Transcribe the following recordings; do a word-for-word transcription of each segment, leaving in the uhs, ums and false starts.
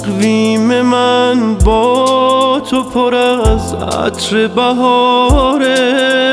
تقویم من با تو پر از عطر بهاره،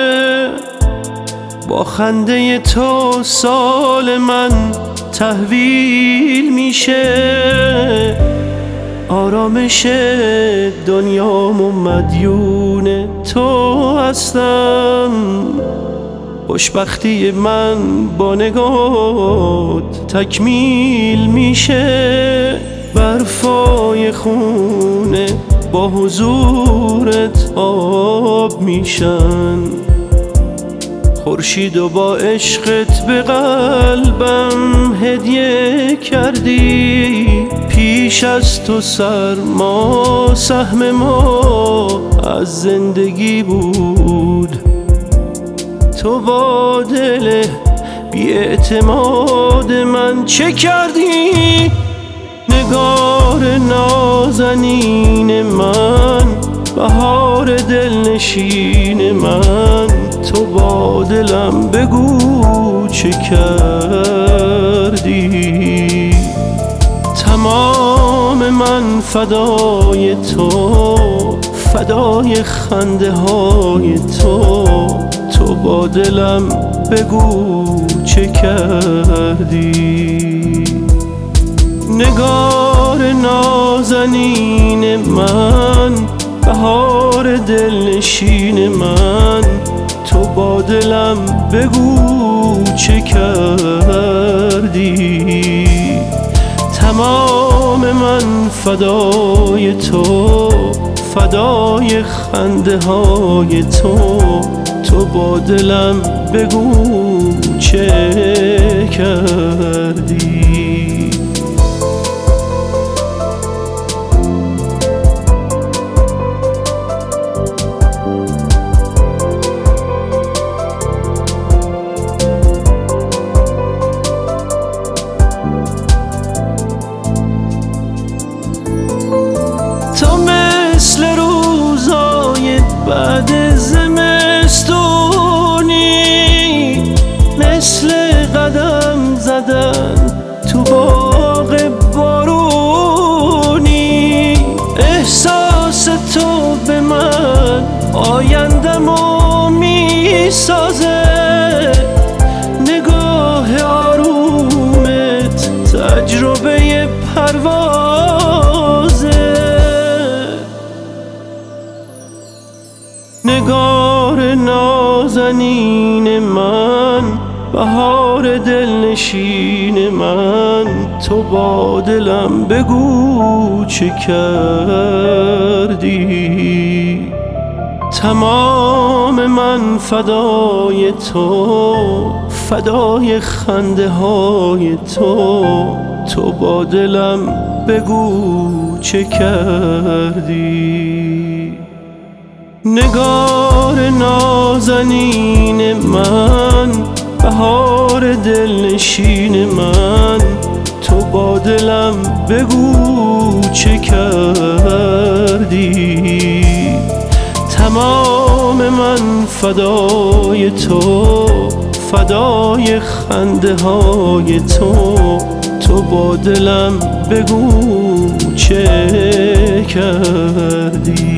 با خنده تو سال من تحویل میشه. آرامش دنیام و مدیون تو هستم، خوشبختی من با نگات تکمیل میشه. برفای خونه با حضورت آب میشن، خورشید و با عشقت به قلبم هدیه کردی. پیش از تو سرما سهم ما از زندگی بود، تو با دل بی اعتماد من چه کردی؟ نگار نازنین من، بهار دلنشین من، تو با دلم بگو چه کردی؟ تمام من فدای تو، فدای خنده های تو، تو با دلم بگو چه کردی؟ نگار نازنین من، بهار دلنشین من، تو با دلم بگو چه کردی؟ تمام من فدای تو، فدای خنده های تو، تو با دلم بگو چه کردی؟ تو مثل روزای بعد زمستونی، مثل قدم زدن تو باغ بارونی. احساس تو به من آیندمو میسازه، نگاه آرومت تجربه پروازه. نگار نازنین من، بهار دلنشین من، تو با دلم بگو چه کردی؟ تمام من فدای تو، فدای خنده های تو، تو با دلم بگو چه کردی؟ نگار نازنین من، بهار دلنشین من، تو با دلم بگو چه کردی؟ تمام من فدای تو، فدای خنده های تو، تو با دلم بگو چه کردی؟